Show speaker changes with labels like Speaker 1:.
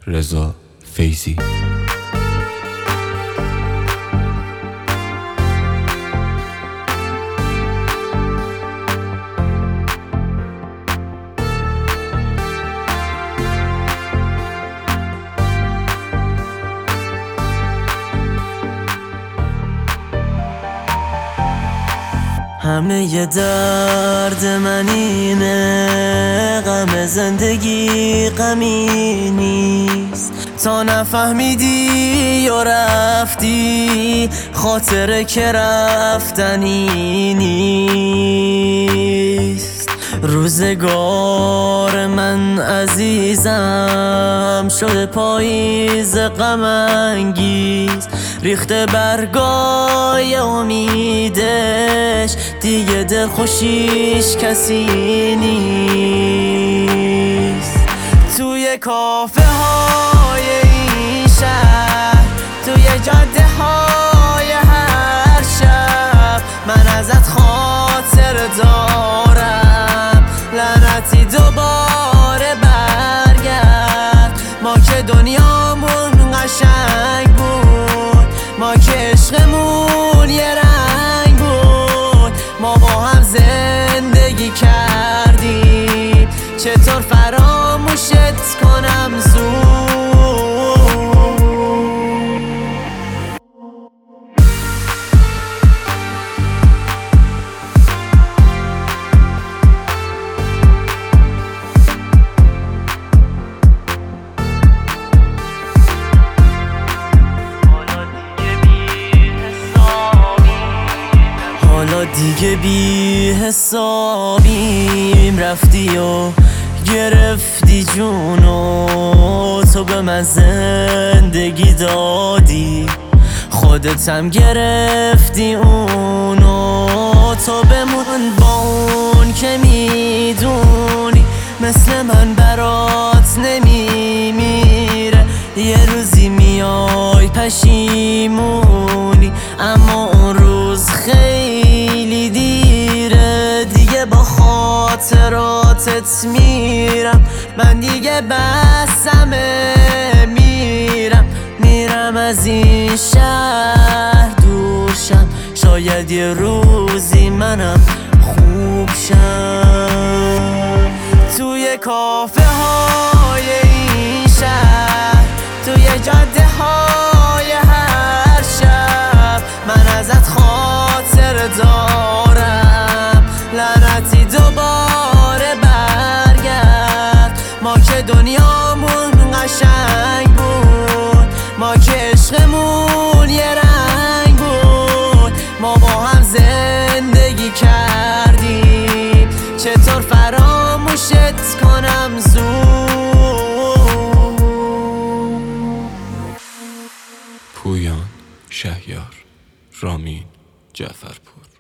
Speaker 1: رضا فیضی.
Speaker 2: همه ی درد من اینه، غم زندگی غمی نیست. تا نفهمیدی و رفتی، خاطره که رفتنی نیست. روزگار من عزیزم شده پاییز غم انگیز، ریخته برگای امیدش، دیگه دل خوشیش کسی نیست. توی کافه های این شهر، توی جاده های هر شب، من ازت خاطر دارم. لعنتی دوباره برگرد، ما که دنیامون قشنگ بود، ما که عشقمون یه رنگ بود، ما با هم زندگی کردیم، چطور فراموشت کنم زود. حالا دیگه بی حسابیم، رفتی و گرفتی جونو، تو به من زندگی دادی، خودت هم گرفتی اونو. تو بمون با اون که میدونی مثل من برات نمیمیره، یه روزی میای پشیمونی، اما اون روز خیلی دیره. دیگه با خاطراتت میرم، من دیگه بسمه، میرم از این شهر دورشم، شاید یه روزی منم خوب شم. توی کافه های این شهر، توی جاده های هر شب، من ازت خاطر دارم. لعنتی دوباره برگرد، ما که دنیامون قشنگ بود، ما که عشقمون یه رنگ بود، ما با هم زندگی کردیم، چطور فراموشت کنم زود.
Speaker 1: پویان شهیار، رامین جعفرپور.